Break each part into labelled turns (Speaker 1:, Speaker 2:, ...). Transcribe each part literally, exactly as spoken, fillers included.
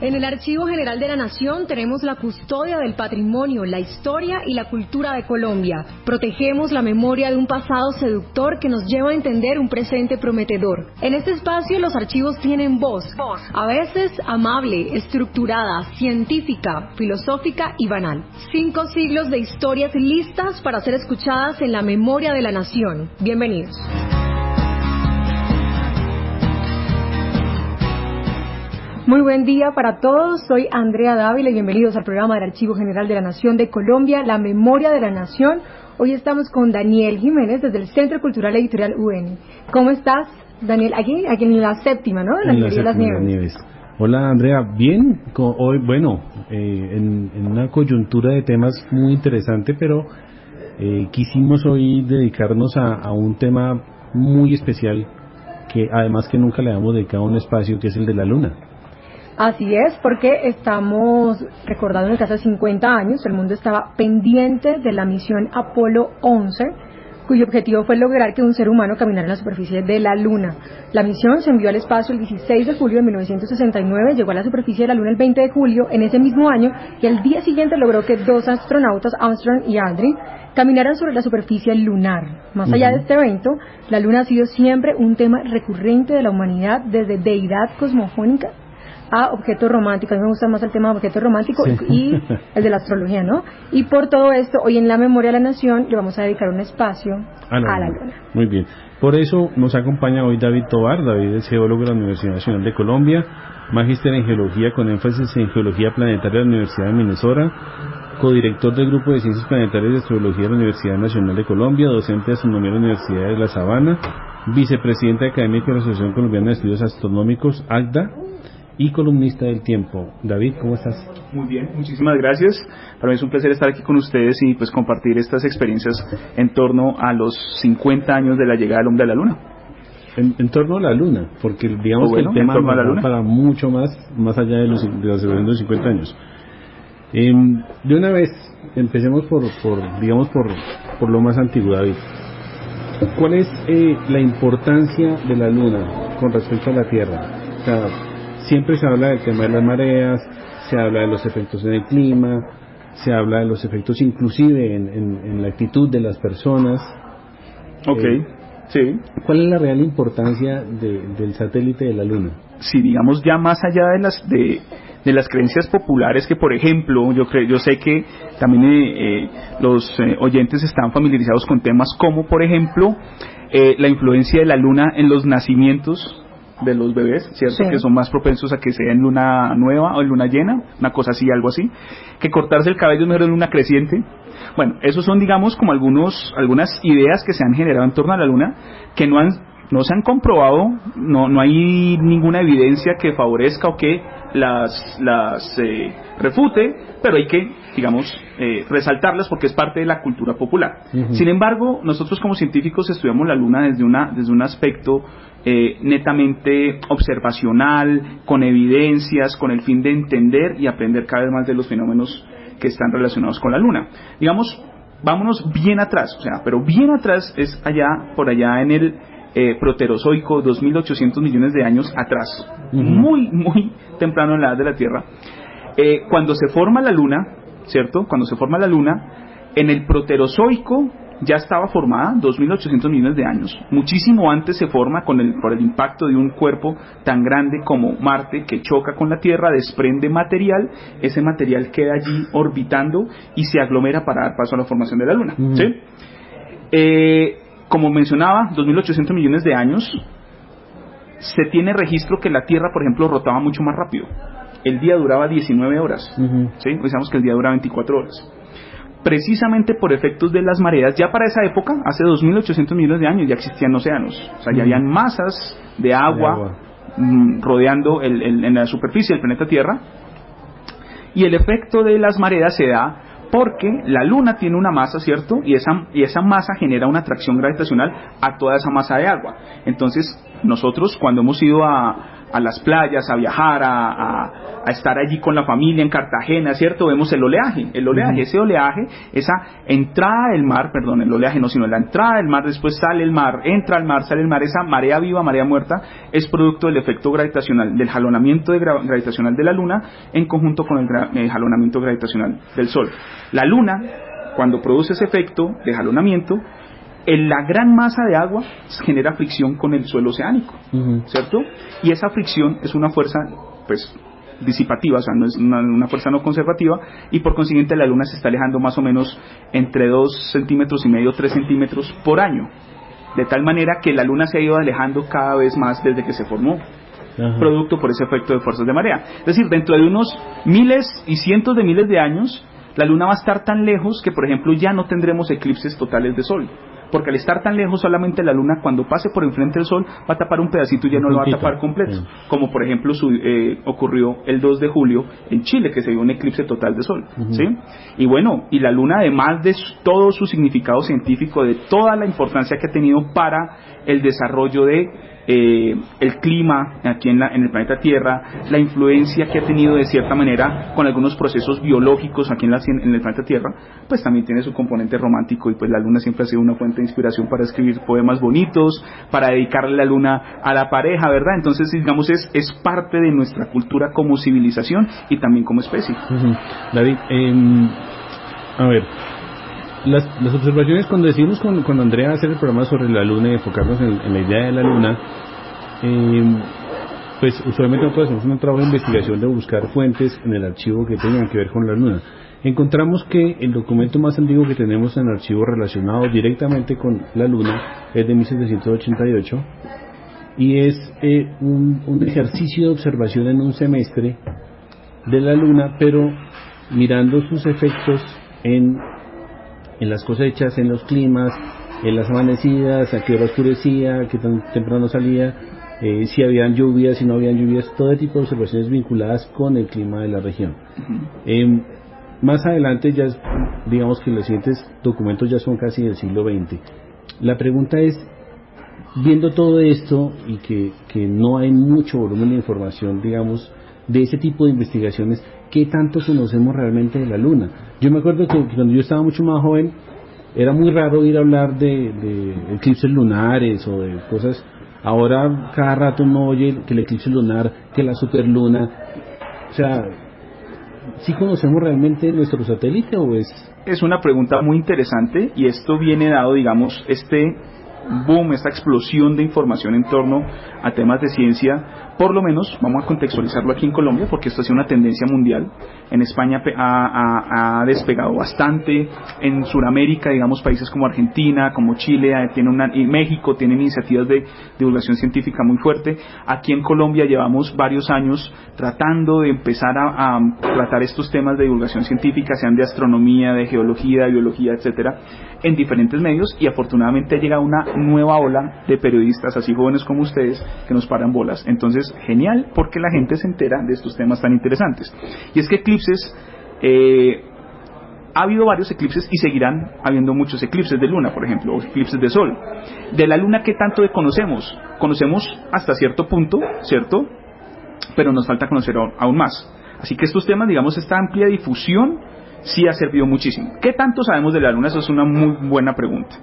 Speaker 1: En el Archivo General de la Nación tenemos la custodia del patrimonio, la historia y la cultura de Colombia. Protegemos la memoria de un pasado seductor que nos lleva a entender un presente prometedor. En este espacio los archivos tienen voz, voz. A veces amable, estructurada, científica, filosófica y banal. Cinco siglos de historias listas para ser escuchadas en la memoria de la nación. Bienvenidos. Muy buen día para todos, soy Andrea Dávila y bienvenidos al programa del Archivo General de la Nación de Colombia, La Memoria de la Nación. Hoy estamos con Daniel Jiménez desde el Centro Cultural Editorial U N. ¿Cómo estás, Daniel? Aquí, aquí en la séptima, ¿no? En la, en la séptima, de las Nieves. Nieves.
Speaker 2: Hola, Andrea, bien. Hoy, bueno, eh, en, en una coyuntura de temas muy interesante, pero eh, quisimos hoy dedicarnos a, a un tema muy especial que además que nunca le hemos dedicado un espacio, que es el de la Luna.
Speaker 1: Así es, porque estamos recordando que hace cincuenta años el mundo estaba pendiente de la misión Apolo once, cuyo objetivo fue lograr que un ser humano caminara en la superficie de la Luna. La misión se envió al espacio el dieciséis de julio de mil novecientos sesenta y nueve, llegó a la superficie de la Luna el veinte de julio en ese mismo año, y al día siguiente logró que dos astronautas, Armstrong y Aldrin, caminaran sobre la superficie lunar. Más allá uh-huh. de este evento, la Luna ha sido siempre un tema recurrente de la humanidad, desde deidad cosmogónica a objetos románticos. A mí me gusta más el tema de objetos románticos sí. y el de la astrología, ¿no? Y por todo esto, hoy en la Memoria de la Nación le vamos a dedicar un espacio a la, a la Luna.
Speaker 2: Muy bien. Por eso nos acompaña hoy David Tovar. David es geólogo de la Universidad Nacional de Colombia, magíster en geología con énfasis en geología planetaria de la Universidad de Minnesota, codirector del Grupo de Ciencias Planetarias y Astrología de la Universidad Nacional de Colombia, docente de astronomía de la Universidad de La Sabana, vicepresidente académico de la Asociación Colombiana de Estudios Astronómicos, A C D A, y columnista del Tiempo. David, ¿cómo estás?
Speaker 3: Muy bien, muchísimas gracias. Para mí es un placer estar aquí con ustedes y pues compartir estas experiencias en torno a los cincuenta años de la llegada del hombre a la Luna.
Speaker 2: En, en torno a la Luna, porque digamos oh, bueno, que el tema va para mucho más, más allá de los, de los segundos cincuenta años. Eh, de una vez, empecemos por, por digamos, por, por lo más antiguo, David. ¿Cuál es eh, la importancia de la Luna con respecto a la Tierra? O sea, siempre se habla del tema de las mareas, se habla de los efectos en el clima, se habla de los efectos inclusive en, en, en la actitud de las personas.
Speaker 3: Ok, eh, sí.
Speaker 2: ¿Cuál es la real importancia de, del satélite de la Luna?
Speaker 3: Sí, digamos ya más allá de las de, de las creencias populares, que por ejemplo, yo creo, yo sé que también eh, eh, los eh, oyentes están familiarizados con temas como por ejemplo eh, la influencia de la Luna en los nacimientos de los bebés, ¿cierto? Sí. Que son más propensos a que sea en luna nueva o en luna llena, una cosa así, algo así, que cortarse el cabello es mejor en luna creciente. Bueno, esos son, digamos, como algunos algunas ideas que se han generado en torno a la Luna, que no han no se han comprobado, no no hay ninguna evidencia que favorezca o que las las eh, refute, pero hay que, digamos, eh, resaltarlas porque es parte de la cultura popular. Uh-huh. Sin embargo, nosotros como científicos estudiamos la Luna desde una desde un aspecto eh, netamente observacional, con evidencias, con el fin de entender y aprender cada vez más de los fenómenos que están relacionados con la Luna. Digamos, vámonos bien atrás, o sea, pero bien atrás es allá, por allá en el Eh, proterozoico, dos mil ochocientos millones de años atrás, uh-huh. muy, muy temprano en la edad de la Tierra, eh, cuando se forma la Luna, ¿cierto? Cuando se forma la Luna, en el proterozoico ya estaba formada, dos mil ochocientos millones de años, muchísimo antes se forma con el, por el impacto de un cuerpo tan grande como Marte, que choca con la Tierra, desprende material, ese material queda allí orbitando y se aglomera para dar paso a la formación de la Luna, uh-huh. ¿sí? Eh... Como mencionaba, dos mil ochocientos millones de años, se tiene registro que la Tierra, por ejemplo, rotaba mucho más rápido. El día duraba diecinueve horas, uh-huh. ¿sí? Hoy sabemos que el día dura veinticuatro horas. Precisamente por efectos de las mareas, ya para esa época, hace dos mil ochocientos millones de años, ya existían océanos. O sea, uh-huh. ya habían masas de agua, de agua. Mmm, rodeando el, el, en la superficie del planeta Tierra. Y el efecto de las mareas se da porque la Luna tiene una masa, ¿cierto? Y esa, y esa masa genera una atracción gravitacional a toda esa masa de agua. Entonces, nosotros cuando hemos ido a, a las playas, a viajar, a, a, a estar allí con la familia en Cartagena, ¿cierto? Vemos el oleaje, el oleaje, uh-huh. ese oleaje, esa entrada del mar, perdón, el oleaje no, sino la entrada del mar, después sale el mar, entra al mar, sale el mar, esa marea viva, marea muerta, es producto del efecto gravitacional, del jalonamiento de gra- gravitacional de la luna en conjunto con el, gra- el jalonamiento gravitacional del Sol. La luna, cuando produce ese efecto de jalonamiento, en la gran masa de agua genera fricción con el suelo oceánico, uh-huh. ¿cierto? Y esa fricción es una fuerza, pues, disipativa, o sea, no es una, una fuerza no conservativa, y por consiguiente la luna se está alejando más o menos entre dos centímetros y medio, tres centímetros por año, de tal manera que la luna se ha ido alejando cada vez más desde que se formó, uh-huh. producto por ese efecto de fuerzas de marea. Es decir, dentro de unos miles y cientos de miles de años, la luna va a estar tan lejos que, por ejemplo, ya no tendremos eclipses totales de sol. Porque al estar tan lejos, solamente la luna, cuando pase por enfrente del sol, va a tapar un pedacito y ya no lo va a tapar completo. Sí. Como por ejemplo su, eh, ocurrió el dos de julio en Chile, que se vio un eclipse total de sol. Uh-huh. ¿Sí? Y bueno, y la luna, además de todo su significado científico, de toda la importancia que ha tenido para el desarrollo de eh, el clima aquí en, la, en el planeta Tierra, la influencia que ha tenido de cierta manera con algunos procesos biológicos aquí en, la, en el planeta Tierra, pues también tiene su componente romántico, y pues la luna siempre ha sido una fuente de inspiración para escribir poemas bonitos, para dedicarle la luna a la pareja, ¿verdad? Entonces, digamos, es, es parte de nuestra cultura como civilización y también como especie.
Speaker 2: Uh-huh. David, eh, a ver, las, las observaciones, cuando decidimos con, con Andrea hacer el programa sobre la luna y enfocarnos en, en la idea de la luna, eh, pues usualmente nosotros hacemos un trabajo de investigación de buscar fuentes en el archivo que tengan que ver con la luna. Encontramos que el documento más antiguo que tenemos en el archivo relacionado directamente con la luna es de mil setecientos ochenta y ocho y es eh, un, un ejercicio de observación en un semestre de la luna, pero mirando sus efectos en en las cosechas, en los climas, en las amanecidas, a qué hora oscurecía, a qué tan temprano salía, eh, si habían lluvias, si no habían lluvias, todo tipo de observaciones vinculadas con el clima de la región. Uh-huh. Eh, más adelante, ya digamos que los siguientes documentos ya son casi del siglo veinte. La pregunta es, viendo todo esto y que, que no hay mucho volumen de información, digamos, de ese tipo de investigaciones, ¿qué tanto conocemos realmente de la luna? Yo me acuerdo que, que cuando yo estaba mucho más joven era muy raro oír hablar de, de eclipses lunares o de cosas. Ahora cada rato uno oye que el eclipse lunar, que la superluna. O sea, ¿sí conocemos realmente nuestro satélite o es...?
Speaker 3: Es una pregunta muy interesante, y esto viene dado, digamos, este boom, esta explosión de información en torno a temas de ciencia. Por lo menos, vamos a contextualizarlo aquí en Colombia, porque esto ha sido una tendencia mundial. En España ha, ha, ha despegado bastante. En Sudamérica, digamos, países como Argentina, como Chile, tiene una, y México tienen iniciativas de divulgación científica muy fuerte. Aquí en Colombia llevamos varios años tratando de empezar a, a tratar estos temas de divulgación científica, sean de astronomía, de geología, de biología, etcétera, en diferentes medios, y afortunadamente llega una nueva ola de periodistas, así jóvenes como ustedes, que nos paran bolas. Entonces, genial, porque la gente se entera de estos temas tan interesantes. Y es que eclipses, eh, ha habido varios eclipses y seguirán habiendo muchos eclipses de luna, por ejemplo, o eclipses de sol. De la luna, ¿qué tanto conocemos? Conocemos hasta cierto punto, ¿cierto? Pero nos falta conocer aún más. Así que estos temas, digamos, esta amplia difusión sí ha servido muchísimo. ¿Qué tanto sabemos de la luna? Eso es una muy buena pregunta.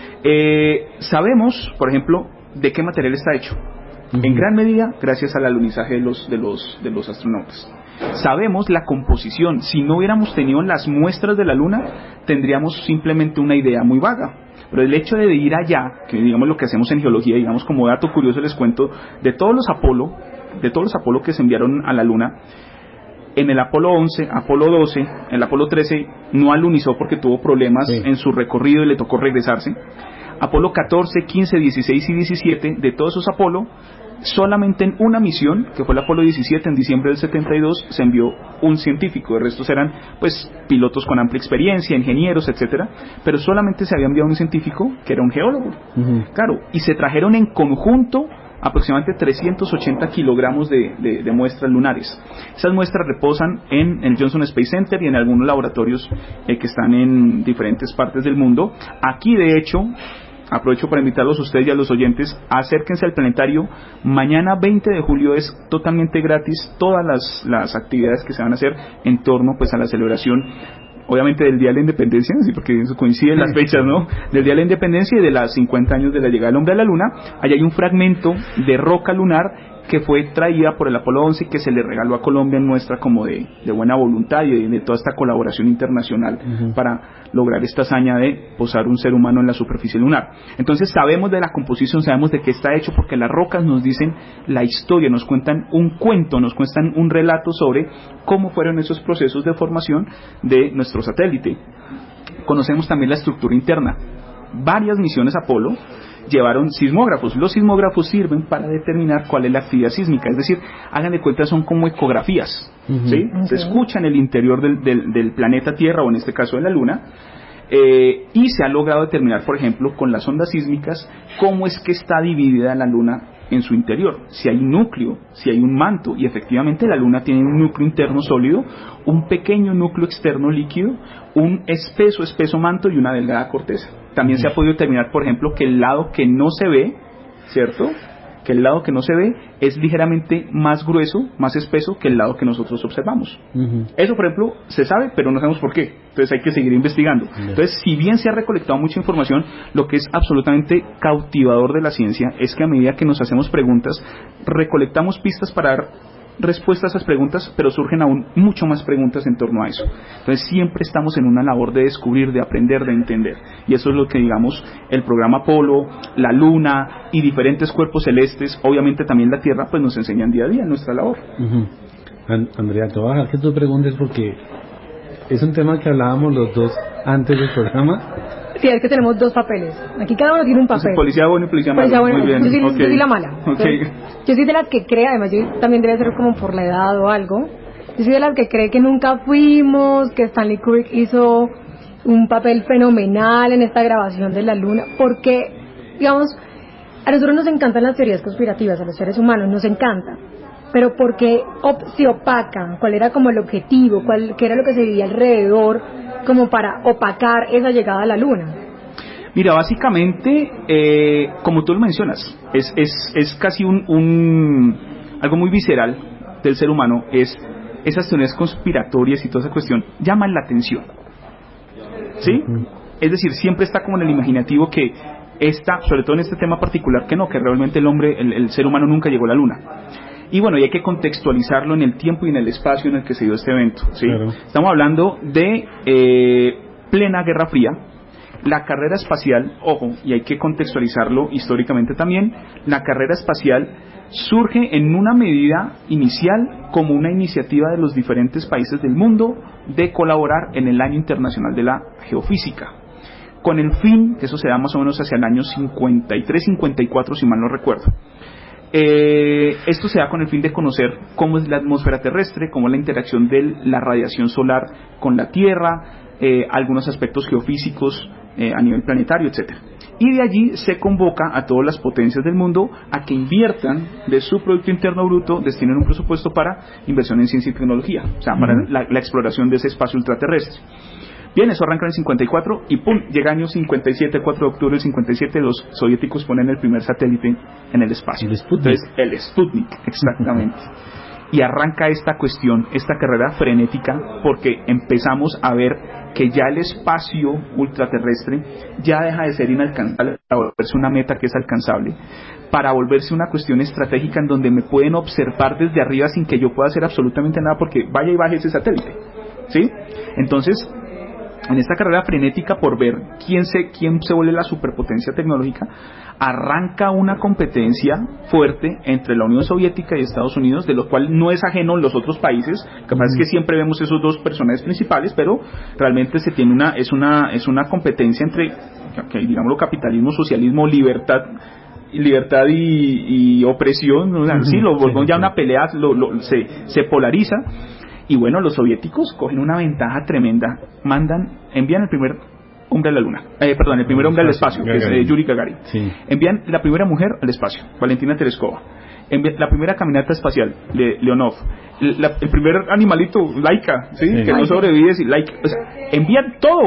Speaker 3: Eh, sabemos, por ejemplo, de qué material está hecho. Uh-huh. En gran medida gracias al alunizaje de los, de los, de los astronautas. Sabemos la composición. Si no hubiéramos tenido las muestras de la luna, tendríamos simplemente una idea muy vaga. Pero el hecho de ir allá, que digamos lo que hacemos en geología, digamos como dato curioso les cuento, de todos los Apolo, de todos los Apolo que se enviaron a la luna, en el Apolo once, Apolo doce, el Apolo trece no alunizó porque tuvo problemas sí. en su recorrido y le tocó regresarse. Apolo catorce, quince, dieciséis y diecisiete, de todos esos Apolo, solamente en una misión, que fue el Apolo diecisiete, en diciembre del setenta y dos, se envió un científico. De resto eran pues pilotos con amplia experiencia, ingenieros, etcétera, pero solamente se había enviado un científico que era un geólogo. Uh-huh. Claro, y se trajeron en conjunto aproximadamente trescientos ochenta kilogramos de, de, de muestras lunares. Esas muestras reposan en el Johnson Space Center y en algunos laboratorios eh, que están en diferentes partes del mundo. Aquí, de hecho, aprovecho para invitarlos a ustedes y a los oyentes, acérquense al planetario. Mañana veinte de julio es totalmente gratis todas las, las actividades que se van a hacer en torno pues a la celebración, obviamente del Día de la Independencia, sí, porque eso coinciden las fechas, ¿no? Del Día de la Independencia y de los cincuenta años de la llegada del hombre a la luna. Allá hay un fragmento de roca lunar que fue traída por el Apolo once y que se le regaló a Colombia en muestra como de, de buena voluntad y de, de toda esta colaboración internacional uh-huh. para lograr esta hazaña de posar un ser humano en la superficie lunar. Entonces sabemos de la composición, sabemos de qué está hecho, porque las rocas nos dicen la historia, nos cuentan un cuento, nos cuentan un relato sobre cómo fueron esos procesos de formación de nuestro satélite. Conocemos también la estructura interna. Varias misiones Apolo llevaron sismógrafos. Los sismógrafos sirven para determinar cuál es la actividad sísmica, es decir, hagan de cuenta, son como ecografías, uh-huh. ¿sí? Okay. Se escucha en el interior del, del, del planeta Tierra, o en este caso de la Luna, eh, y se ha logrado determinar, por ejemplo, con las ondas sísmicas, cómo es que está dividida la Luna en su interior, si hay núcleo, si hay un manto, y efectivamente la Luna tiene un núcleo interno sólido, un pequeño núcleo externo líquido, un espeso, espeso manto y una delgada corteza. También uh-huh. se ha podido determinar, por ejemplo, que el lado que no se ve, ¿cierto?, que el lado que no se ve es ligeramente más grueso, más espeso que el lado que nosotros observamos. Uh-huh. Eso, por ejemplo, se sabe, pero no sabemos por qué. Entonces hay que seguir investigando. Uh-huh. Entonces, si bien se ha recolectado mucha información, lo que es absolutamente cautivador de la ciencia es que a medida que nos hacemos preguntas, recolectamos pistas para dar respuestas a esas preguntas, pero surgen aún mucho más preguntas en torno a eso. Entonces siempre estamos en una labor de descubrir, de aprender, de entender, y eso es lo que, digamos, el programa Apolo, la Luna y diferentes cuerpos celestes, obviamente también la Tierra, pues nos enseñan día a día en nuestra labor.
Speaker 2: Uh-huh. And- Andrea, te voy a dejar que tú preguntes, porque es un tema que hablábamos los dos antes del programa.
Speaker 1: Sí, es que tenemos dos papeles. Aquí cada uno tiene un papel.
Speaker 3: Entonces, policía bueno y policía malo.
Speaker 1: Policía bueno.
Speaker 3: Muy bien.
Speaker 1: Yo, soy,
Speaker 3: okay.
Speaker 1: yo soy la mala.
Speaker 3: Okay.
Speaker 1: Yo soy de las que cree, además yo también debe ser como por la edad o algo. Yo soy de las que cree que nunca fuimos, que Stanley Kubrick hizo un papel fenomenal en esta grabación de la Luna, porque, digamos, a nosotros nos encantan las teorías conspirativas, a los seres humanos nos encanta, pero porque op- se opacan, cuál era como el objetivo, cuál, qué era lo que se vivía alrededor, como para opacar esa llegada a la Luna.
Speaker 3: Mira, básicamente, eh, como tú lo mencionas, es, es, es casi un, un algo muy visceral del ser humano, es esas teorías conspiratorias y toda esa cuestión llaman la atención, ¿sí? Uh-huh. Es decir, siempre está como en el imaginativo que esta, sobre todo en este tema particular, que no, que realmente el hombre, el, el ser humano nunca llegó a la Luna. Y bueno, y hay que contextualizarlo en el tiempo y en el espacio en el que se dio este evento, ¿sí? Claro. Estamos hablando de eh, plena Guerra Fría. La carrera espacial, ojo, y hay que contextualizarlo históricamente también, la carrera espacial surge en una medida inicial como una iniciativa de los diferentes países del mundo de colaborar en el Año Internacional de la Geofísica, con el fin, que eso se da más o menos hacia el año cincuenta y tres cincuenta y cuatro, si mal no recuerdo. Eh, esto se da con el fin de conocer cómo es la atmósfera terrestre, cómo es la interacción de la radiación solar con la Tierra, eh, algunos aspectos geofísicos eh, a nivel planetario, etcétera. Y de allí se convoca a todas las potencias del mundo a que inviertan de su Producto Interno Bruto, destinen un presupuesto para inversión en ciencia y tecnología, o sea, uh-huh. para la, la exploración de ese espacio ultraterrestre. Bien, eso arranca en el cincuenta y cuatro y pum, llega año cincuenta y siete, cuatro de octubre del cincuenta y siete, los soviéticos ponen el primer satélite en el espacio.
Speaker 2: El Sputnik.
Speaker 3: Entonces, el Sputnik, exactamente. Y arranca esta cuestión, esta carrera frenética, porque empezamos a ver que ya el espacio ultraterrestre ya deja de ser inalcanzable para volverse una meta que es alcanzable, para volverse una cuestión estratégica en donde me pueden observar desde arriba sin que yo pueda hacer absolutamente nada, porque vaya y baje ese satélite, ¿sí? Entonces, en esta carrera frenética por ver quién se, quién se vuelve la superpotencia tecnológica, arranca una competencia fuerte entre la Unión Soviética y Estados Unidos, de lo cual no es ajeno en los otros países. Lo que pasa es que siempre vemos esos dos personajes principales, pero realmente se tiene una, es una, es una competencia entre, digámoslo, capitalismo, socialismo, libertad, libertad y, y opresión, ¿no? Sí, lo volvemos ya una pelea, lo, lo, se, se polariza. Y bueno, los soviéticos cogen una ventaja tremenda, mandan, envían el primer hombre a la Luna, eh, perdón, el primer hombre al espacio, que es eh, Yuri Gagarin. Sí. Envían la primera mujer al espacio, Valentina Tereskova. Envían la primera caminata espacial, Le, Leonov. La, el primer animalito, Laika, ¿sí? Sí. Que no sobrevive, sí, Laika. O sea, envían todo,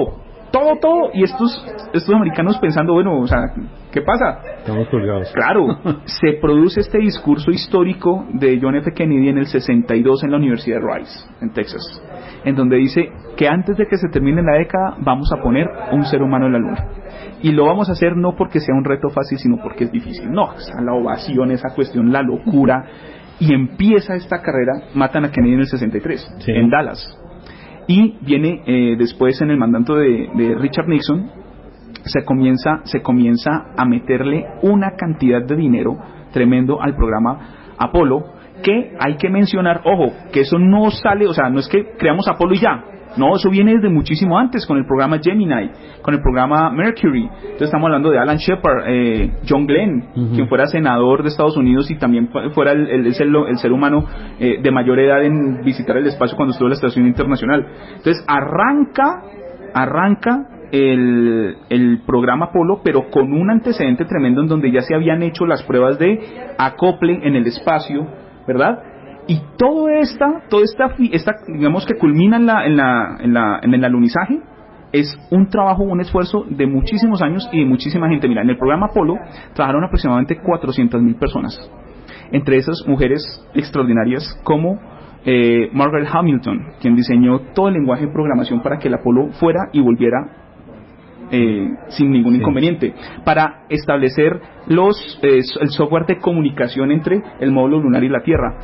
Speaker 3: todo, todo, y estos, estos americanos pensando, bueno, o sea, ¿qué pasa?
Speaker 2: Estamos colgados.
Speaker 3: Claro, se produce este discurso histórico de John F. Kennedy en el sesenta y dos en la Universidad de Rice, en Texas, en donde dice que antes de que se termine la década vamos a poner un ser humano en la luna. Y lo vamos a hacer no porque sea un reto fácil, sino porque es difícil. No, o sea, la ovación, esa cuestión, la locura. Y empieza esta carrera, matan a Kennedy en el sesenta y tres, sí, en Dallas. Y viene eh, después en el mandato de, de Richard Nixon, se comienza, se comienza a meterle una cantidad de dinero tremendo al programa Apolo, que hay que mencionar, ojo, que eso no sale, o sea, no es que creamos Apolo y ya. No, eso viene desde muchísimo antes, con el programa Gemini, con el programa Mercury. Entonces estamos hablando de Alan Shepard, eh, John Glenn, uh-huh. quien fuera senador de Estados Unidos y también fuera el, el, el, ser, el ser humano eh, de mayor edad en visitar el espacio cuando estuvo en la Estación Internacional. Entonces arranca, arranca el, el programa Apolo, pero con un antecedente tremendo en donde ya se habían hecho las pruebas de acople en el espacio, ¿verdad? Y todo esta, toda esta, esta, digamos que culmina en la, en la, en la, en el alunizaje, es un trabajo, un esfuerzo de muchísimos años y de muchísima gente. Mira, en el programa Apolo trabajaron aproximadamente cuatrocientas mil personas, entre esas mujeres extraordinarias como eh, Margaret Hamilton, quien diseñó todo el lenguaje de programación para que el Apolo fuera y volviera Eh, sin ningún sí. inconveniente, para establecer los eh, el software de comunicación entre el módulo lunar y la Tierra.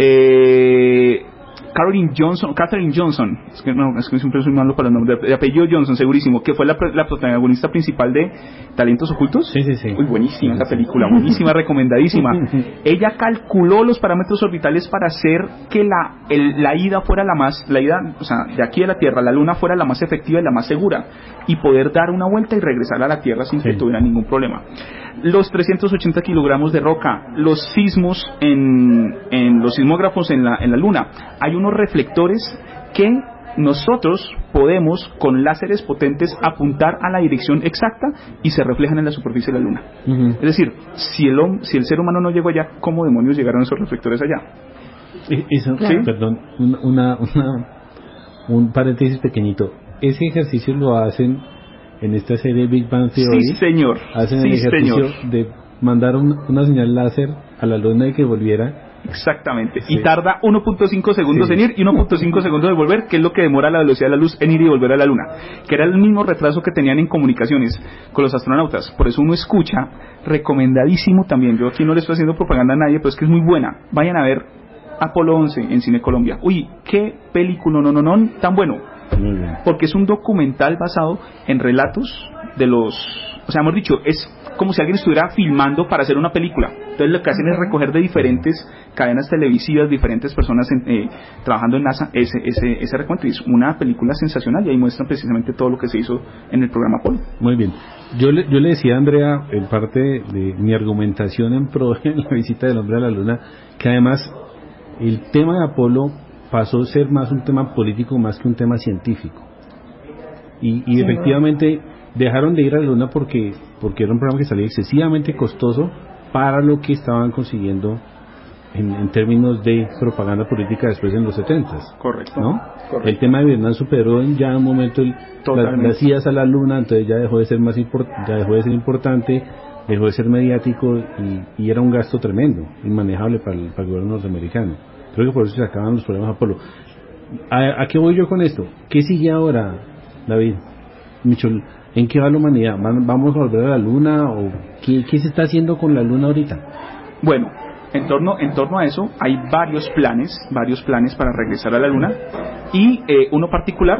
Speaker 3: eh, Caroline Johnson, Katherine Johnson, es que no, es que siempre soy malo para el nombre, de apellido Johnson, segurísimo, que fue la, la protagonista principal de Talentos Ocultos.
Speaker 2: Sí, sí, sí.
Speaker 3: Uy, buenísima esa película, buenísima, recomendadísima. Ella calculó los parámetros orbitales para hacer que la, el, la ida fuera la más, la ida, o sea, de aquí a la Tierra, la Luna fuera la más efectiva y la más segura, y poder dar una vuelta y regresar a la Tierra sin sí. que tuviera ningún problema. Los trescientos ochenta kilogramos de roca, los sismos en, en los sismógrafos en la, en la Luna. Hay unos reflectores que nosotros podemos con láseres potentes apuntar a la dirección exacta y se reflejan en la superficie de la Luna. Uh-huh. Es decir, si el, si el ser humano no llegó allá, ¿cómo demonios llegaron esos reflectores allá?
Speaker 2: Eso, ¿sí? Perdón, una, una, un paréntesis pequeñito. Ese ejercicio lo hacen en esta serie Big Bang Theory.
Speaker 3: Sí, señor.
Speaker 2: Hacen
Speaker 3: sí,
Speaker 2: el ejercicio
Speaker 3: señor.
Speaker 2: de mandar un, una señal láser a la Luna y que volviera.
Speaker 3: Exactamente. Sí. Y tarda uno punto cinco segundos sí. en ir y uno punto cinco segundos en volver, que es lo que demora la velocidad de la luz en ir y volver a la Luna. Que era el mismo retraso que tenían en comunicaciones con los astronautas. Por eso uno escucha, recomendadísimo también. Yo aquí no le estoy haciendo propaganda a nadie, pero es que es muy buena. Vayan a ver Apolo once en Cine Colombia. Uy, qué película, no, no, no, tan bueno. Porque es un documental basado en relatos de los, o sea, hemos dicho, es como si alguien estuviera filmando para hacer una película. Entonces lo que hacen es recoger de diferentes cadenas televisivas, diferentes personas en, eh, trabajando en NASA, ese, ese, ese recuento. Y es una película sensacional y ahí muestran precisamente todo lo que se hizo en el programa Apolo.
Speaker 2: Muy bien. Yo le, yo le decía a Andrea, en parte de mi argumentación en pro de la visita del hombre a la Luna, que además el tema de Apolo pasó a ser más un tema político más que un tema científico. Y, y sí, efectivamente dejaron de ir a la Luna porque porque era un programa que salía excesivamente costoso para lo que estaban consiguiendo en, en términos de propaganda política después en los setentas.
Speaker 3: Correcto,
Speaker 2: ¿no?
Speaker 3: Correcto.
Speaker 2: El tema de Vietnam superó en ya un momento el, la, las idas a la Luna, entonces ya dejó de ser más import, ya dejó de ser importante, dejó de ser mediático y, y era un gasto tremendo, inmanejable para el, para el gobierno norteamericano. Creo que por eso se acaban los problemas de Apolo. ¿A, ¿A qué voy yo con esto? ¿Qué sigue ahora, David? Michol, ¿en qué va la humanidad? ¿Vamos a volver a la Luna? ¿O qué, qué se está haciendo con la Luna ahorita?
Speaker 3: Bueno, en torno, en torno a eso hay varios planes, varios planes para regresar a la Luna. Y eh, uno particular,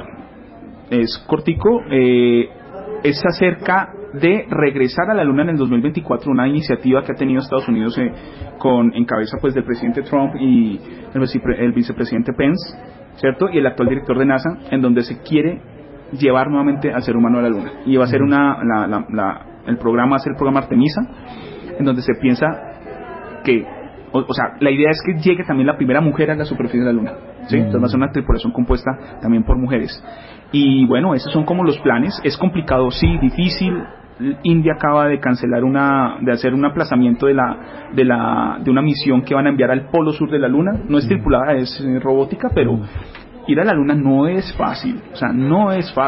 Speaker 3: es cortico, eh, es acerca de regresar a la Luna en el dos mil veinticuatro, una iniciativa que ha tenido Estados Unidos eh, con en cabeza pues del presidente Trump y el, el vicepresidente Pence, ¿cierto? Y el actual director de NASA, en donde se quiere llevar nuevamente al ser humano a la Luna. Y va a ser una la, la, la, el programa, va a ser el programa Artemisa, en donde se piensa que, o, o sea, la idea es que llegue también la primera mujer a la superficie de la Luna, ¿sí? Entonces va a ser una tripulación compuesta también por mujeres. Y bueno, esos son como los planes. Es complicado, sí, difícil. India acaba de cancelar una, de hacer un aplazamiento de la, de la, de una misión que van a enviar al polo sur de la Luna. No es tripulada, es eh, robótica, pero ir a la Luna no es fácil, o sea, no es fácil.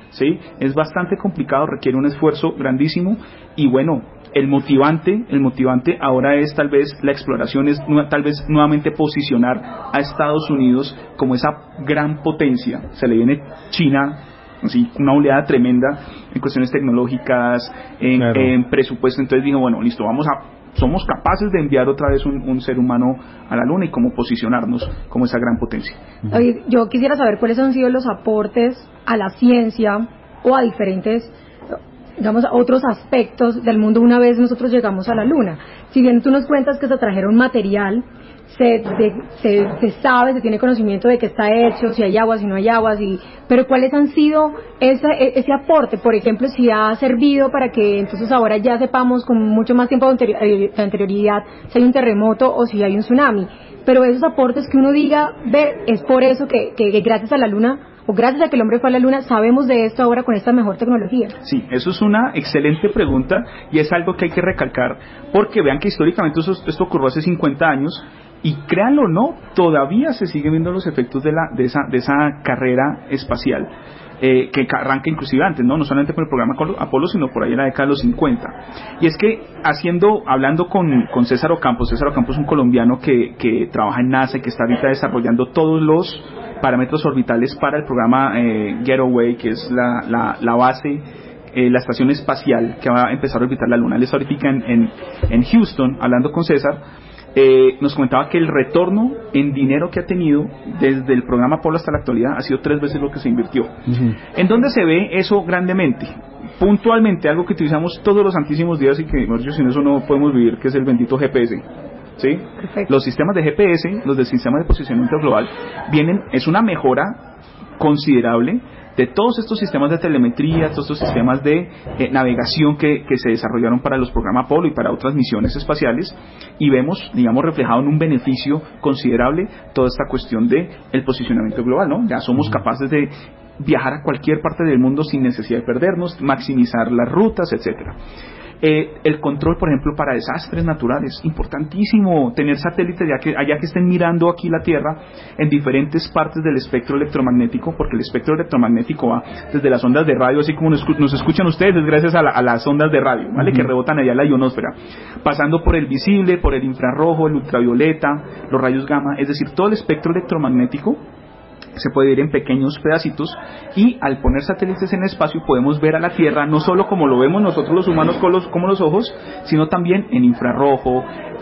Speaker 3: ¿sí? Es bastante complicado, requiere un esfuerzo grandísimo y bueno, el motivante, el motivante ahora es tal vez la exploración, es tal vez nuevamente posicionar a Estados Unidos como esa gran potencia. Se le viene China, así, una oleada tremenda en cuestiones tecnológicas, en, claro. en presupuesto. Entonces dijo, bueno, listo, vamos a, somos capaces de enviar otra vez un, un ser humano a la Luna y cómo posicionarnos como esa gran potencia.
Speaker 1: Oye, yo quisiera saber cuáles han sido los aportes a la ciencia o a diferentes, digamos, a otros aspectos del mundo una vez nosotros llegamos a la Luna. Si bien tú nos cuentas que se trajeron material, se, de, se, se sabe, se tiene conocimiento de que está hecho, si hay agua, si no hay agua, si, pero ¿cuáles han sido esa, ese aporte? Por ejemplo, si ha servido para que entonces ahora ya sepamos con mucho más tiempo de, anterior, de anterioridad si hay un terremoto o si hay un tsunami. Pero esos aportes que uno diga, ve, es por eso que, que, que gracias a la Luna, o gracias a que el hombre fue a la Luna, sabemos de esto ahora con esta mejor tecnología.
Speaker 3: Sí, eso es una excelente pregunta y es algo que hay que recalcar, porque vean que históricamente eso, esto ocurrió hace cincuenta años y créanlo o no, todavía se siguen viendo los efectos de, la, de, esa, de esa carrera espacial. Eh, que arranca inclusive antes, ¿no? No solamente con el programa Apolo, sino por ahí en la década de los cincuenta. Y es que haciendo, hablando con, con César Ocampo, César Ocampo es un colombiano que, que trabaja en NASA y que está ahorita desarrollando todos los parámetros orbitales para el programa eh, Getaway, que es la, la, la base, eh, la estación espacial que va a empezar a orbitar la Luna. Él está ahorita en, en, en Houston, hablando con César. Eh, nos comentaba que el retorno en dinero que ha tenido desde el programa Apolo hasta la actualidad ha sido tres veces lo que se invirtió. Uh-huh. ¿En dónde se ve eso grandemente? Puntualmente, algo que utilizamos todos los santísimos días y que, Mauricio, sin eso no podemos vivir, que es el bendito G P S. ¿Sí? Los sistemas de G P S, los del sistema de posicionamiento global, vienen, es una mejora considerable de todos estos sistemas de telemetría, todos estos sistemas de eh, navegación que, que se desarrollaron para los programas Apolo y para otras misiones espaciales, y vemos, digamos, reflejado en un beneficio considerable toda esta cuestión de el posicionamiento global, ¿no? Ya somos capaces de viajar a cualquier parte del mundo sin necesidad de perdernos, maximizar las rutas, etcétera. Eh, el control, por ejemplo, para desastres naturales, importantísimo tener satélites ya que, allá que estén mirando aquí la Tierra en diferentes partes del espectro electromagnético, porque el espectro electromagnético va desde las ondas de radio, así como nos, nos escuchan ustedes, gracias a, la, a las ondas de radio, ¿vale? Uh-huh. Que rebotan allá en la ionosfera, pasando por el visible, por el infrarrojo, el ultravioleta, los rayos gamma, es decir, todo el espectro electromagnético se puede ir en pequeños pedacitos, y al poner satélites en el espacio podemos ver a la Tierra no solo como lo vemos nosotros los humanos con los, como los ojos, sino también en infrarrojo,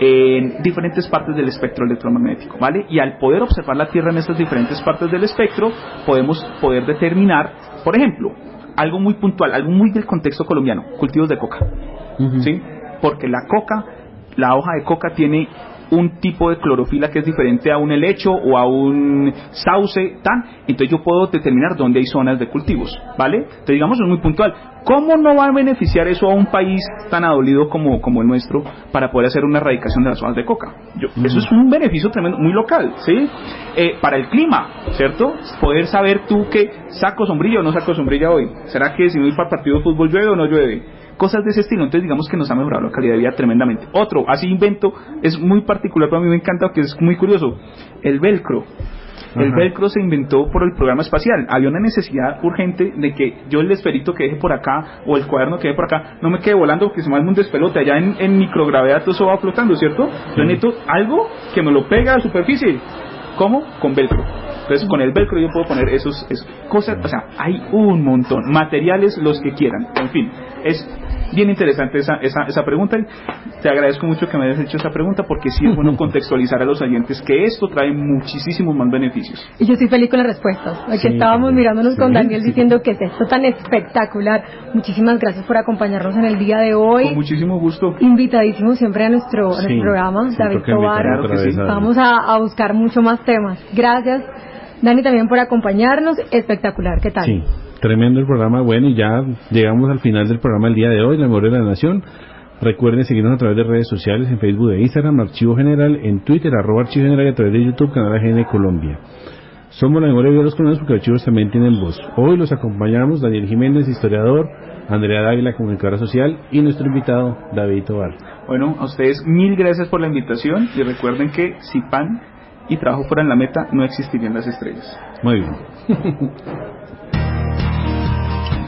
Speaker 3: en diferentes partes del espectro electromagnético, ¿vale? Y al poder observar la Tierra en estas diferentes partes del espectro, podemos poder determinar, por ejemplo, algo muy puntual, algo muy del contexto colombiano, cultivos de coca, uh-huh. ¿sí? Porque la coca, la hoja de coca tiene un tipo de clorofila que es diferente a un helecho o a un sauce, tan, entonces yo puedo determinar dónde hay zonas de cultivos, ¿vale? Entonces digamos, es muy puntual. ¿Cómo no va a beneficiar eso a un país tan adolido como, como el nuestro para poder hacer una erradicación de las hojas de coca? Yo, uh-huh. Eso es un beneficio tremendo, muy local, ¿sí? Eh, para el clima, ¿cierto? Poder saber tú que saco sombrilla o no saco sombrilla hoy. ¿Será que si me voy para el partido de fútbol llueve o no llueve? Cosas de ese estilo. Entonces digamos que nos ha mejorado la calidad de vida tremendamente. Otro, así invento, es muy particular para mí, me encanta, que es muy curioso, el velcro. Ajá. El velcro se inventó por el programa espacial. Había una necesidad urgente de que yo el esferito que deje por acá o el cuaderno que deje por acá no me quede volando porque se me hace un despelote. Allá en, en microgravedad todo eso va flotando, ¿cierto? Yo necesito algo que me lo pegue a la superficie. ¿Cómo? Con velcro. Entonces con el velcro yo puedo poner esos, esos cosas, o sea, hay un montón, materiales los que quieran, en fin, es bien interesante esa, esa, esa pregunta, y te agradezco mucho que me hayas hecho esa pregunta, porque sí es bueno contextualizar a los oyentes que esto trae muchísimos más beneficios.
Speaker 1: Y yo estoy feliz con las respuestas, aquí sí, estábamos mirándonos sí, con Daniel sí. diciendo que es esto tan espectacular. Muchísimas gracias por acompañarnos en el día de hoy.
Speaker 3: Con muchísimo gusto.
Speaker 1: Invitadísimo siempre a nuestro, sí, nuestro programa, sí, David Tovar. Claro que sí. Vamos a, a buscar mucho más temas. Gracias, Dani, también por acompañarnos. Espectacular, ¿qué tal?
Speaker 2: Sí, tremendo el programa. Bueno, y ya llegamos al final del programa el día de hoy, La Memoria de la Nación. Recuerden seguirnos a través de redes sociales, en Facebook e Instagram, Archivo General, en Twitter, arroba Archivo General, y a través de YouTube, Canal A G N Colombia. Somos La Memoria de los colombianos porque los archivos también tienen voz. Hoy los acompañamos Daniel Jiménez, historiador, Andrea Dávila, comunicadora social, y nuestro invitado, David Tovar.
Speaker 3: Bueno, a ustedes mil gracias por la invitación, y recuerden que si pan y trabajo fueran la meta, no existirían las estrellas.
Speaker 2: Muy bien.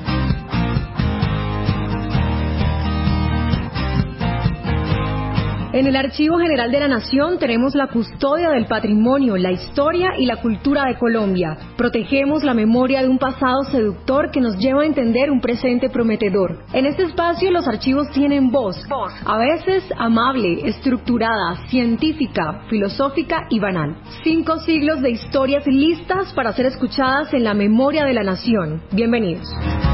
Speaker 1: En el Archivo General de la Nación tenemos la custodia del patrimonio, la historia y la cultura de Colombia. Protegemos la memoria de un pasado seductor que nos lleva a entender un presente prometedor. En este espacio los archivos tienen voz, voz, a veces amable, estructurada, científica, filosófica y banal. Cinco siglos de historias listas para ser escuchadas en la memoria de la nación. Bienvenidos.